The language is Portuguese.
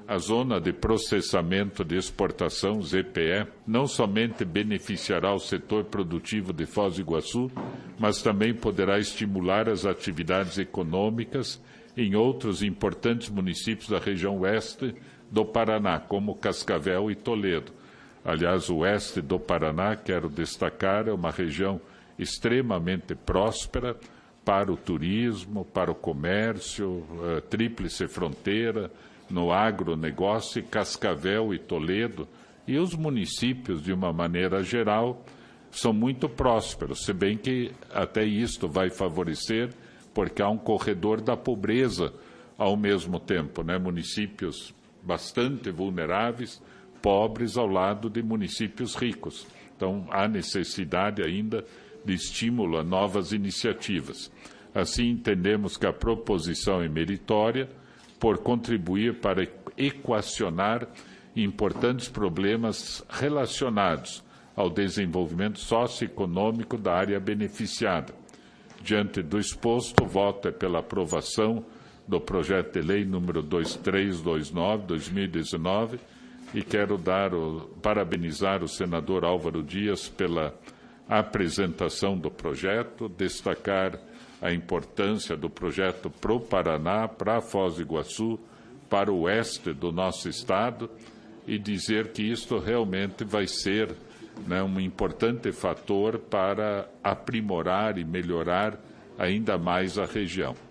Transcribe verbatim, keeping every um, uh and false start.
A Zona de Processamento de Exportação, Z P E, não somente beneficiará o setor produtivo de Foz do Iguaçu, mas também poderá estimular as atividades econômicas em outros importantes municípios da região oeste do Paraná, como Cascavel e Toledo. Aliás, o oeste do Paraná, quero destacar, é uma região extremamente próspera para o turismo, para o comércio, a tríplice fronteira, no agronegócio, Cascavel e Toledo, e os municípios, de uma maneira geral, são muito prósperos, se bem que até isto vai favorecer, porque há um corredor da pobreza ao mesmo tempo, né? Municípios bastante vulneráveis, pobres ao lado de municípios ricos. Então, há necessidade ainda de estímulo a novas iniciativas. Assim, entendemos que a proposição é meritória por contribuir para equacionar importantes problemas relacionados ao desenvolvimento socioeconômico da área beneficiada. Diante do exposto, voto é pela aprovação do projeto de lei número dois três dois nove, dois mil e dezenove, e quero dar o, parabenizar o senador Álvaro Dias pela apresentação do projeto, destacar a importância do projeto para o Paraná, para Foz do Iguaçu, para o oeste do nosso estado, e dizer que isto realmente vai ser, né, um importante fator para aprimorar e melhorar ainda mais a região.